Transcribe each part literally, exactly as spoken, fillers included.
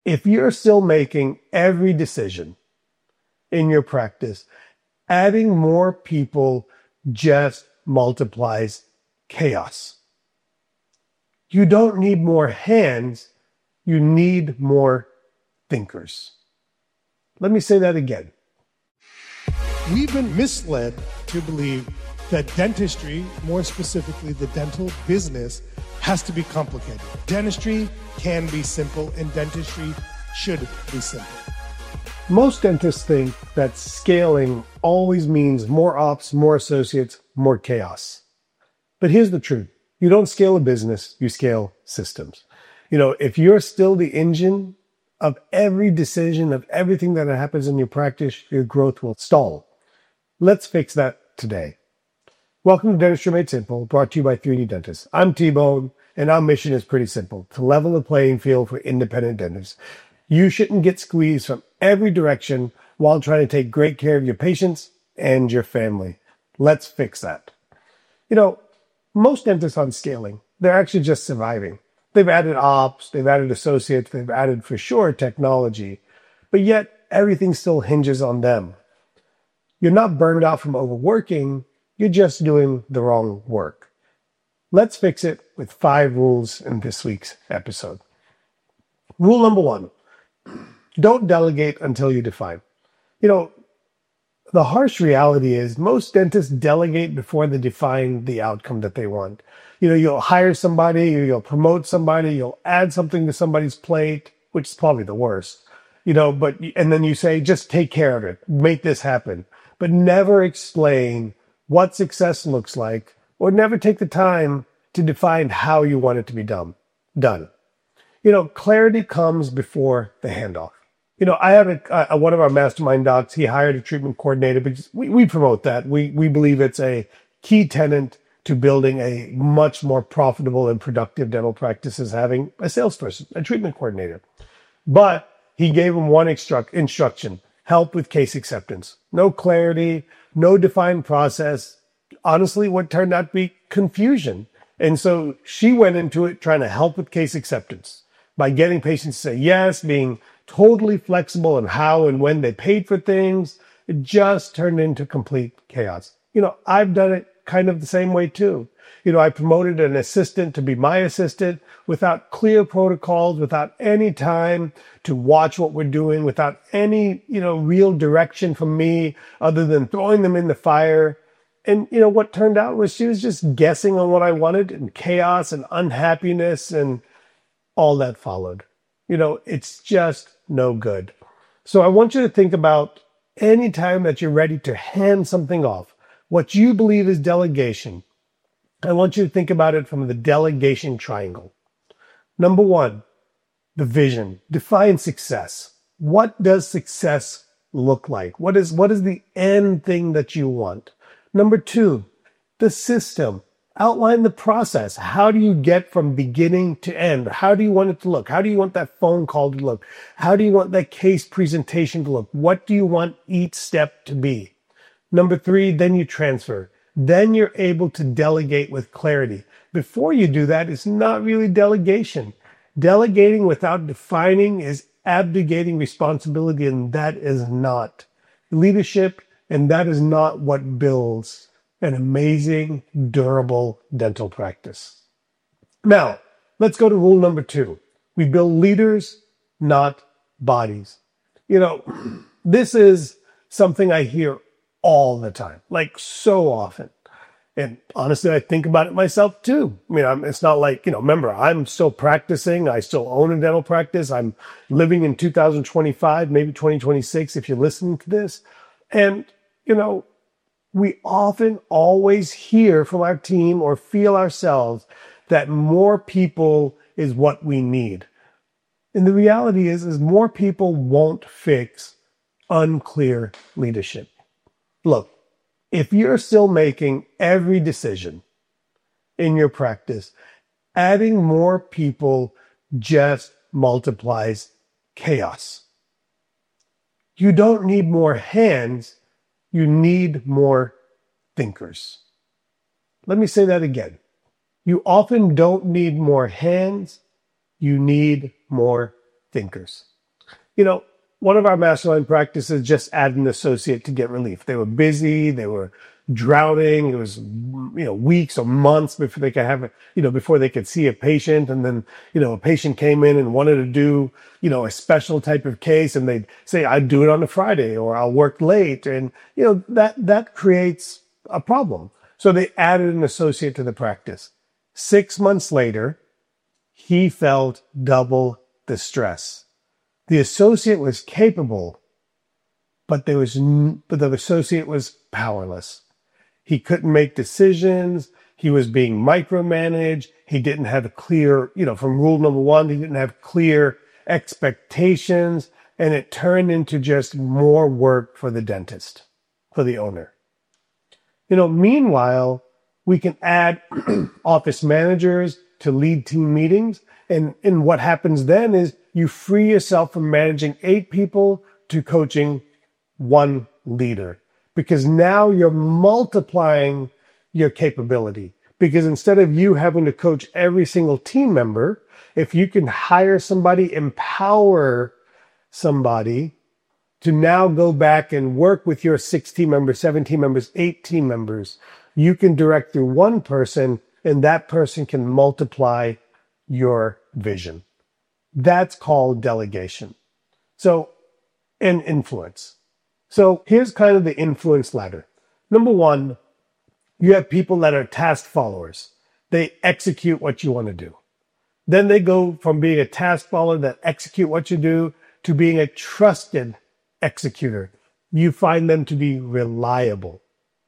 If you're still making every decision in your practice, adding more people just multiplies chaos. You don't need more hands, you need more thinkers. Let me say that again. We've been misled to believe that dentistry, more specifically the dental business, has to be complicated. Dentistry can be simple, and dentistry should be simple. Most dentists think that scaling always means more ops, more associates, more chaos. But here's the truth. You don't scale a business, you scale systems. You know, if you're still the engine of every decision, of everything that happens in your practice, your growth will stall. Let's fix that today. Welcome to Dentistry Made Simple, brought to you by three D Dentists. I'm T-Bone, and our mission is pretty simple: to level the playing field for independent dentists. You shouldn't get squeezed from every direction while trying to take great care of your patients and your family. Let's fix that. You know, most dentists on scaling, they're actually just surviving. They've added ops, they've added associates, they've added, for sure, technology, but yet everything still hinges on them. You're not burned out from overworking, you're just doing the wrong work. Let's fix it with five rules in this week's episode. Rule number one, don't delegate until you define. You know, the harsh reality is most dentists delegate before they define the outcome that they want. You know, you'll hire somebody, you'll promote somebody, you'll add something to somebody's plate, which is probably the worst. You know, but, and then you say, just take care of it, make this happen, but never explain what success looks like, or never take the time to define how you want it to be done. Done. You know, clarity comes before the handoff. You know, I have a, a, one of our mastermind docs, he hired a treatment coordinator because we, we promote that. We, we believe it's a key tenet to building a much more profitable and productive dental practice is having a salesperson, a treatment coordinator. But he gave him one instruct, instruction, help with case acceptance. No clarity, no defined process. Honestly, what turned out to be confusion. And so she went into it trying to help with case acceptance by getting patients to say yes, being totally flexible in how and when they paid for things. It just turned into complete chaos. You know, I've done it kind of the same way too. You know, I promoted an assistant to be my assistant without clear protocols, without any time to watch what we're doing, without any, you know, real direction from me other than throwing them in the fire. And, you know, what turned out was she was just guessing on what I wanted, and chaos and unhappiness and all that followed. You know, it's just no good. So I want you to think about any time that you're ready to hand something off, what you believe is delegation. I want you to think about it from the delegation triangle. Number one, the vision. Define success. What does success look like? What is, what is the end thing that you want? Number two, the system. Outline the process. How do you get from beginning to end? How do you want it to look? How do you want that phone call to look? How do you want that case presentation to look? What do you want each step to be? Number three, then you transfer. Then you're able to delegate with clarity. Before you do that, it's not really delegation. Delegating without defining is abdicating responsibility, and that is not leadership, and that is not what builds an amazing, durable dental practice. Now, let's go to rule number two. We build leaders, not bodies. You know, this is something I hear all the time, like so often. And honestly, I think about it myself too. I mean, I'm, it's not like, you know, remember, I'm still practicing. I still own a dental practice. I'm living in two thousand twenty-five, maybe twenty twenty-six, if you're listening to this. And, you know, we often always hear from our team or feel ourselves that more people is what we need. And the reality is, is more people won't fix unclear leadership. Look, if you're still making every decision in your practice, adding more people just multiplies chaos. You don't need more hands, you need more thinkers. Let me say that again. You often don't need more hands, you need more thinkers. You know, one of our mastermind practices just added an associate to get relief. They were busy. They were drowning. It was, you know, weeks or months before they could have, a, you know, before they could see a patient. And then, you know, a patient came in and wanted to do, you know, a special type of case, and they'd say, I'd do it on a Friday, or I'll work late. And, you know, that, that creates a problem. So they added an associate to the practice. Six months later, he felt double the stress. The associate was capable, but there was, but the associate was powerless. He couldn't make decisions. He was being micromanaged. He didn't have a clear, you know, from rule number one, he didn't have clear expectations, and it turned into just more work for the dentist, for the owner. You know, meanwhile, we can add office managers to lead team meetings. And, and what happens then is you free yourself from managing eight people to coaching one leader, because now you're multiplying your capability. Because instead of you having to coach every single team member, if you can hire somebody, empower somebody to now go back and work with your six team members, seven team members, eight team members, you can direct through one person, and that person can multiply your vision. That's called delegation. So, and influence. So here's kind of the influence ladder. Number one, you have people that are task followers. They execute what you want to do. Then they go from being a task follower that execute what you do to being a trusted executor. You find them to be reliable.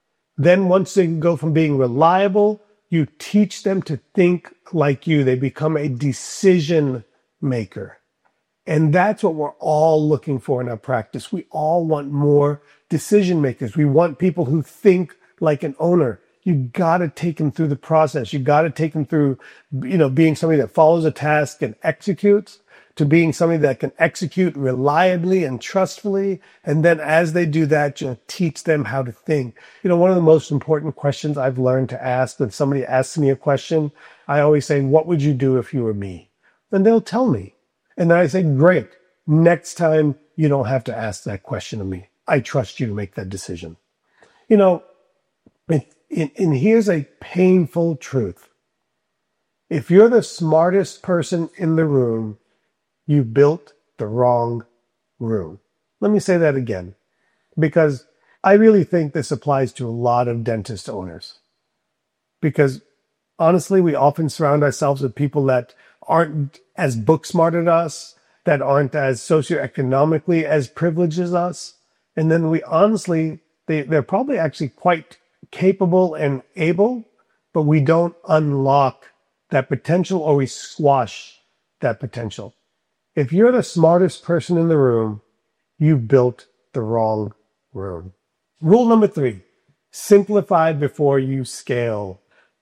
Then once they go from being reliable, you teach them to think like you. They become a decision maker. And that's what we're all looking for in our practice. We all want more decision makers. We want people who think like an owner. You got to take them through the process. You got to take them through, you know, being somebody that follows a task and executes, to being somebody that can execute reliably and trustfully. And then as they do that, you teach them how to think. You know, one of the most important questions I've learned to ask when somebody asks me a question, I always say, what would you do if you were me? And they'll tell me. And then I say, great. Next time you don't have to ask that question of me. I trust you to make that decision. You know, and, and here's a painful truth. If you're the smartest person in the room, you built the wrong room. Let me say that again, because I really think this applies to a lot of dentist owners. Because honestly, we often surround ourselves with people that aren't as book smart as us, that aren't as socioeconomically as privileged as us. And then we honestly, they, they're probably actually quite capable and able, but we don't unlock that potential, or we squash that potential. If you're the smartest person in the room, you built the wrong room. Rule number three, simplify before you scale.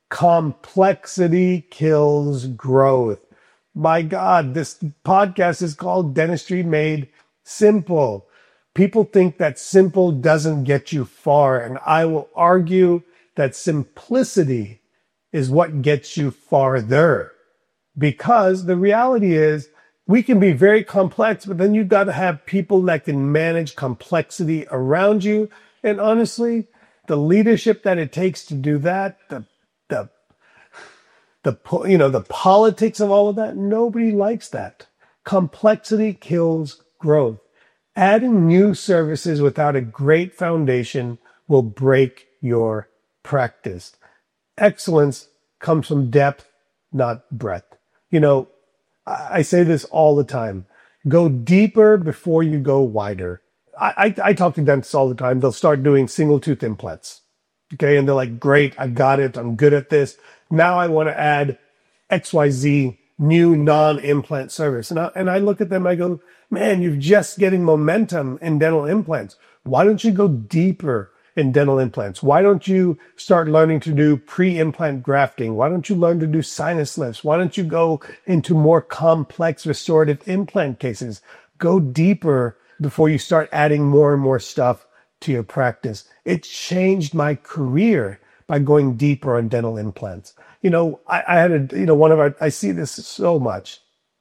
Complexity kills growth. My God, this podcast is called Dentistry Made Simple. People think that simple doesn't get you far, and I will argue that simplicity is what gets you farther. Because the reality is, we can be very complex, but then you've got to have people that can manage complexity around you. And honestly, the leadership that it takes to do that, the the the you know the politics of all of that, nobody likes that. Complexity kills growth. Adding new services without a great foundation will break your practice. Excellence comes from depth, not breadth. You know, I say this all the time. Go deeper before you go wider. I, I, I talk to dentists all the time. They'll start doing single tooth implants. Okay. And they're like, great, I got it. I'm good at this. Now I want to add X Y Z new non-implant service. And I, and I look at them, I go, man, you're just getting momentum in dental implants. Why don't you go deeper in dental implants? Why don't you start learning to do pre-implant grafting? Why don't you learn to do sinus lifts? Why don't you go into more complex restorative implant cases? Go deeper before you start adding more and more stuff to your practice. It changed my career by going deeper on dental implants. You know, I, I had a, you know, one of our, I see this so much.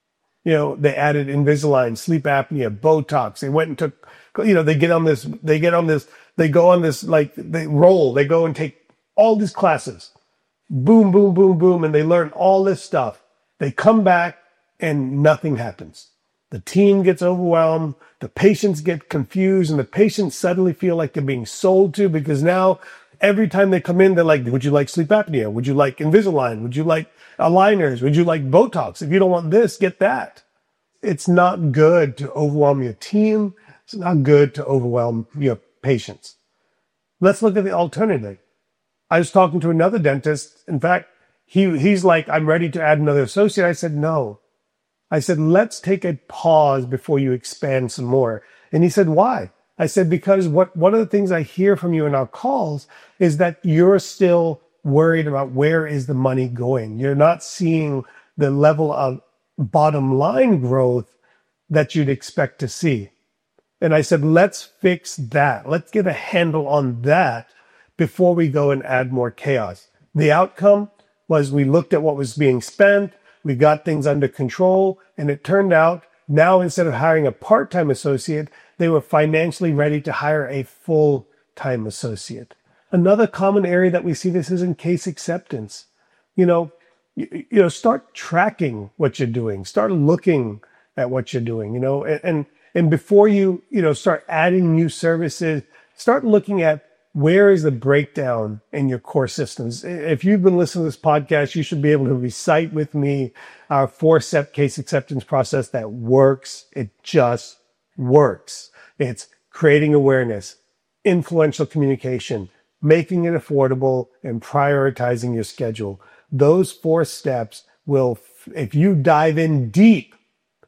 You know, they added Invisalign, sleep apnea, Botox. They went and took, you know, they get on this, they get on this, they go on this, like they roll, they go and take all these classes. Boom, boom, boom, boom. And they learn all this stuff. They come back and nothing happens. The team gets overwhelmed. The patients get confused, and the patients suddenly feel like they're being sold to, because now every time they come in, they're like, would you like sleep apnea? Would you like Invisalign? Would you like aligners? Would you like Botox? If you don't want this, get that. It's not good to overwhelm your team. It's not good to overwhelm your patients. Let's look at the alternative. I was talking to another dentist. In fact, he he's like, I'm ready to add another associate. I said, no. I said, let's take a pause before you expand some more. And he said, why? I said, because what one of the things I hear from you in our calls is that you're still worried about where is the money going. You're not seeing the level of bottom line growth that you'd expect to see. And I said, let's fix that. Let's get a handle on that before we go and add more chaos. The outcome was we looked at what was being spent. We got things under control, and it turned out now instead of hiring a part-time associate, they were financially ready to hire a full-time associate. Another common area that we see this is in case acceptance. You know, you, you know, start tracking what you're doing. Start looking at what you're doing, you know, and, and, and before you, you know, start adding new services, start looking at where is the breakdown in your core systems. If you've been listening to this podcast, you should be able to recite with me our four-step case acceptance process that works. It just works. It's creating awareness, influential communication, making it affordable, and prioritizing your schedule. Those four steps will, if you dive in deep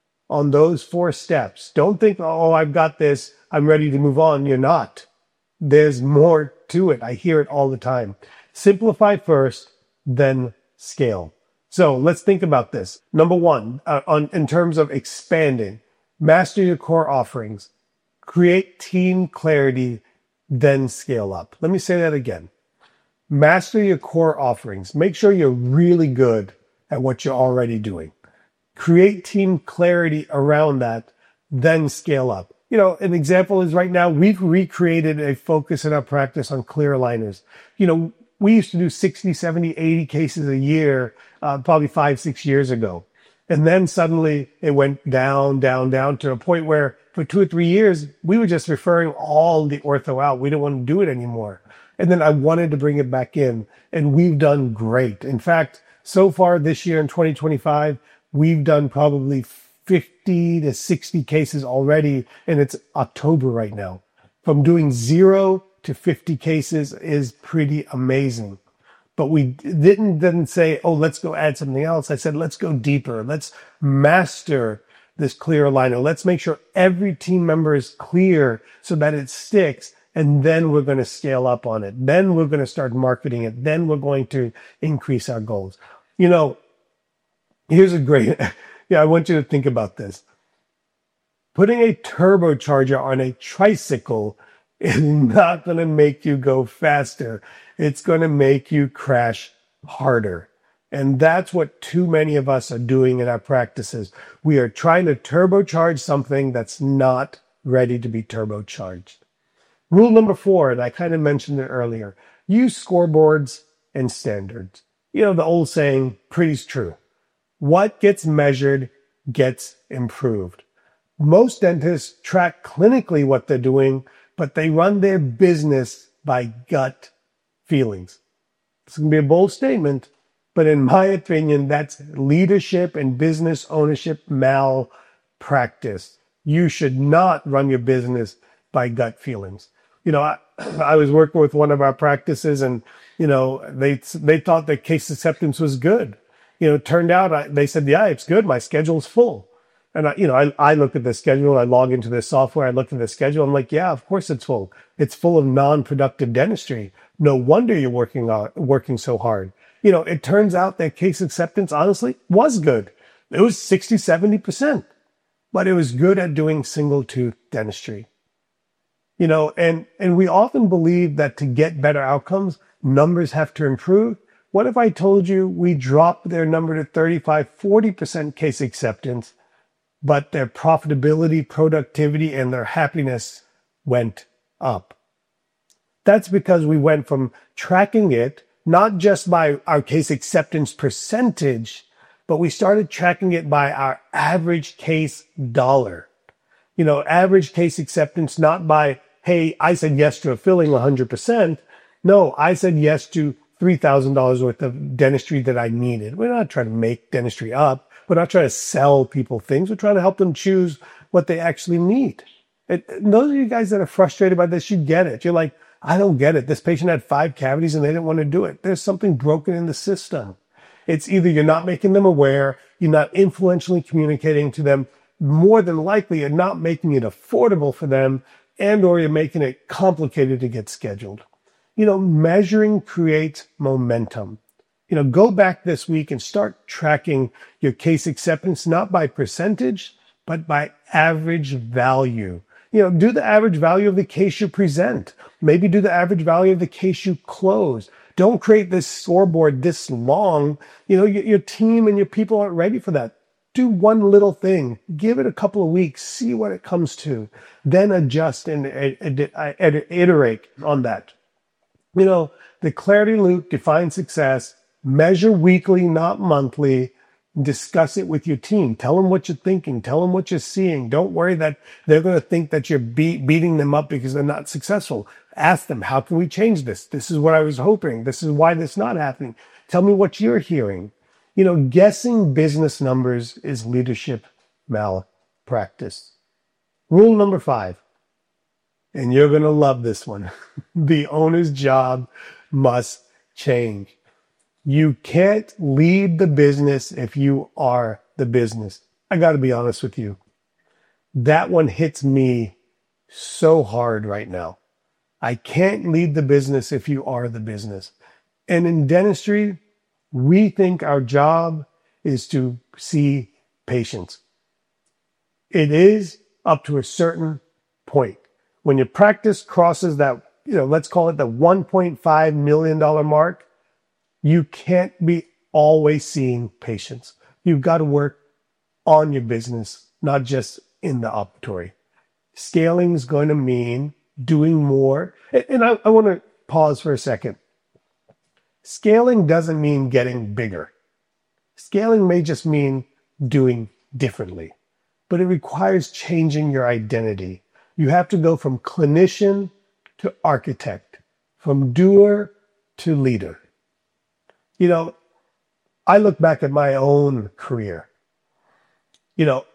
on those four steps, don't think, oh, I've got this, I'm ready to move on. You're not. There's more to it. I hear it all the time. Simplify first, then scale. So let's think about this. Number one, uh, on, in terms of expanding, master your core offerings, create team clarity, then scale up. Let me say that again. Master your core offerings. Make sure you're really good at what you're already doing. Create team clarity around that, then scale up. You know, an example is right now, we've recreated a focus in our practice on clear aligners. You know, we used to do sixty, seventy, eighty cases a year, uh, probably five, six years ago. And then suddenly it went down, down, down to a point where for two or three years, we were just referring all the ortho out. We didn't want to do it anymore. And then I wanted to bring it back in, and we've done great. In fact, so far this year in twenty twenty-five, we've done probably fifty to sixty cases already, and it's October right now. From doing zero to fifty cases is pretty amazing. But we didn't then say, oh, let's go add something else. I said, let's go deeper. Let's master this clear aligner. Let's make sure every team member is clear so that it sticks. And then we're going to scale up on it. Then we're going to start marketing it. Then we're going to increase our goals. You know, here's a great... Yeah, I want you to think about this. Putting a turbocharger on a tricycle is not going to make you go faster. It's going to make you crash harder. And that's what too many of us are doing in our practices. We are trying to turbocharge something that's not ready to be turbocharged. Rule number four, and I kind of mentioned it earlier, use scoreboards and standards. You know, the old saying, pretty's true. What gets measured gets improved. Most dentists track clinically what they're doing, but they run their business by gut feelings. It's going to be a bold statement, but in my opinion, that's leadership and business ownership malpractice. You should not run your business by gut feelings. You know, I, I was working with one of our practices, and, you know, they they thought that case acceptance was good. You know, it turned out, I, they said, yeah, it's good. My schedule's full. And, I, you know, I, I look at the schedule. I log into the software. I look at the schedule. I'm like, yeah, of course it's full. It's full of non-productive dentistry. No wonder you're working on, working so hard. You know, it turns out that case acceptance, honestly, was good. It was sixty, seventy percent. But it was good at doing single tooth dentistry. You know, and, and we often believe that to get better outcomes, numbers have to improve. What if I told you we dropped their number to thirty-five, forty percent case acceptance? but their profitability, productivity, and their happiness went up. That's because we went from tracking it, not just by our case acceptance percentage, but we started tracking it by our average case dollar. You know, average case acceptance, not by, hey, I said yes to a filling one hundred percent. No, I said yes to three thousand dollars worth of dentistry that I needed. We're not trying to make dentistry up. We're not trying to sell people things. We're trying to help them choose what they actually need. It, those of you guys that are frustrated by this, you get it. You're like, I don't get it. This patient had five cavities and they didn't want to do it. There's something broken in the system. It's either you're not making them aware, you're not influentially communicating to them, more than likely you're not making it affordable for them, and or you're making it complicated to get scheduled. You know, measuring creates momentum. You know, go back this week and start tracking your case acceptance, not by percentage, but by average value. You know, do the average value of the case you present. Maybe do the average value of the case you close. Don't create this scoreboard this long. You know, your, your team and your people aren't ready for that. Do one little thing. Give it a couple of weeks. See what it comes to. Then adjust and iterate on that. You know, the clarity loop defines success. Measure weekly, not monthly. Discuss it with your team. Tell them what you're thinking. Tell them what you're seeing. Don't worry that they're going to think that you're be- beating them up because they're not successful. Ask them, how can we change this? This is what I was hoping. This is why this is not happening. Tell me what you're hearing. You know, guessing business numbers is leadership malpractice. Rule number five, and you're going to love this one. The owner's job must change. You can't lead the business if you are the business. I got to be honest with you. That one hits me so hard right now. I can't lead the business if you are the business. And in dentistry, we think our job is to see patients. It is up to a certain point. When your practice crosses that, you know, let's call it the one point five million dollars mark, you can't be always seeing patients. You've got to work on your business, not just in the operatory. Scaling is going to mean doing more. And I, I want to pause for a second. Scaling doesn't mean getting bigger. Scaling may just mean doing differently, but it requires changing your identity. You have to go from clinician to architect, from doer to leader. You know, I look back at my own career. You know,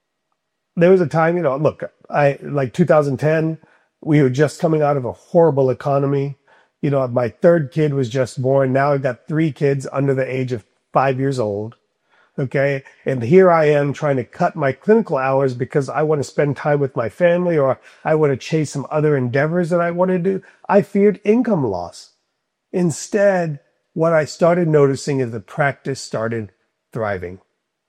there was a time, you know, look, I like two thousand ten, we were just coming out of a horrible economy. You know, my third kid was just born. Now I've got three kids under the age of five years old. Okay. And here I am trying to cut my clinical hours because I want to spend time with my family or I want to chase some other endeavors that I want to do. I feared income loss. Instead, what I started noticing is the practice started thriving.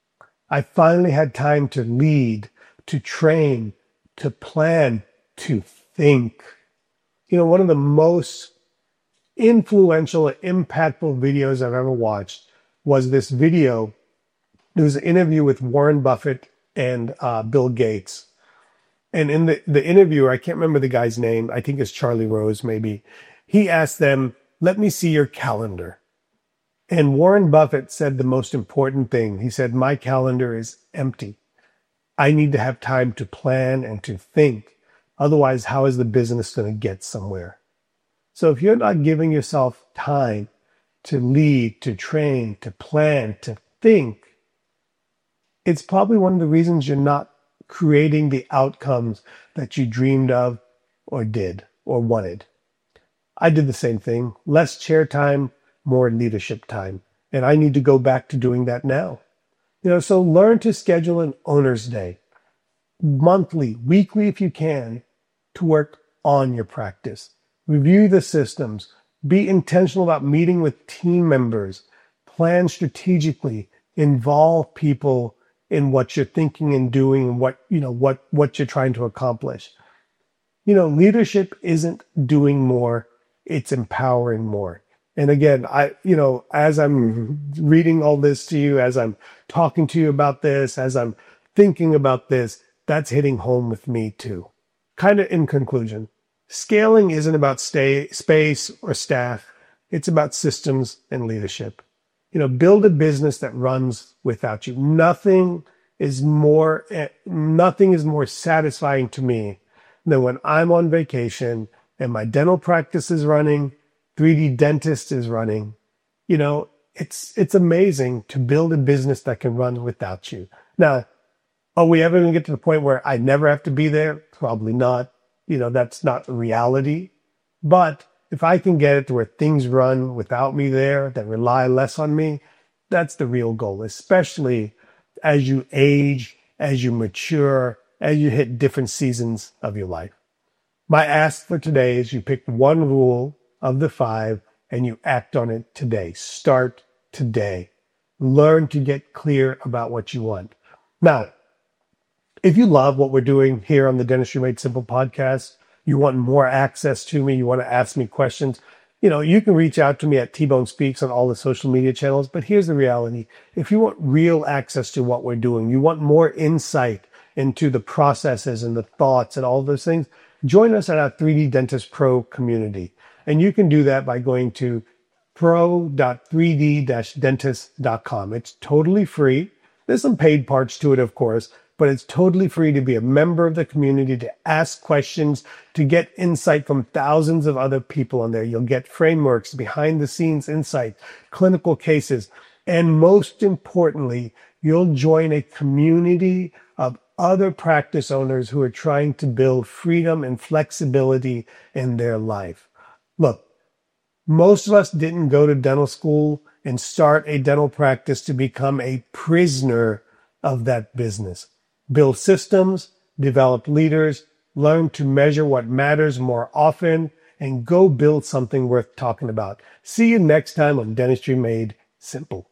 I finally had time to lead, to train, to plan, to think. You know, one of the most influential, impactful videos I've ever watched was this video. It was an interview with Warren Buffett and uh, Bill Gates. And in the, the interviewer, I can't remember the guy's name. I think it's Charlie Rose, maybe. He asked them, let me see your calendar. And Warren Buffett said the most important thing. He said, my calendar is empty. I need to have time to plan and to think. Otherwise, how is the business going to get somewhere? So if you're not giving yourself time to lead, to train, to plan, to think, it's probably one of the reasons you're not creating the outcomes that you dreamed of or did or wanted. I did the same thing. Less chair time, more leadership time. And I need to go back to doing that now. You know, so learn to schedule an owner's day, monthly, weekly if you can, to work on your practice. Review the systems. Be intentional about meeting with team members. Plan strategically. Involve people in what you're thinking and doing and what, you know, what, what you're trying to accomplish. You know, leadership isn't doing more, it's empowering more. And again, I, you know, as I'm reading all this to you, as I'm talking to you about this, as I'm thinking about this, that's hitting home with me too. Kind of in conclusion, scaling isn't about stay, space or staff. It's about systems and leadership. You know, build a business that runs without you. Nothing is more, nothing is more satisfying to me than when I'm on vacation and my dental practice is running, three D dentist is running. You know, it's, it's amazing to build a business that can run without you. Now, are we ever going to get to the point where I never have to be there? Probably not. You know, that's not reality. But if I can get it to where things run without me there, that rely less on me, that's the real goal, especially as you age, as you mature, as you hit different seasons of your life. My ask for today is you pick one rule of the five and you act on it today. Start today. Learn to get clear about what you want. Now, if you love what we're doing here on the Dentistry Made Simple podcast, you want more access to me, you want to ask me questions, you know, you can reach out to me at T-Bone Speaks on all the social media channels. But here's the reality. If you want real access to what we're doing, you want more insight into the processes and the thoughts and all those things, join us at our three D Dentist Pro community. And you can do that by going to pro dot three d dash dentist dot com. It's totally free. There's some paid parts to it, of course, but it's totally free to be a member of the community, to ask questions, to get insight from thousands of other people on there. You'll get frameworks, behind the scenes insight, clinical cases, and most importantly, you'll join a community of other practice owners who are trying to build freedom and flexibility in their life. Look, most of us didn't go to dental school and start a dental practice to become a prisoner of that business. Build systems, develop leaders, learn to measure what matters more often, and go build something worth talking about. See you next time on Dentistry Made Simple.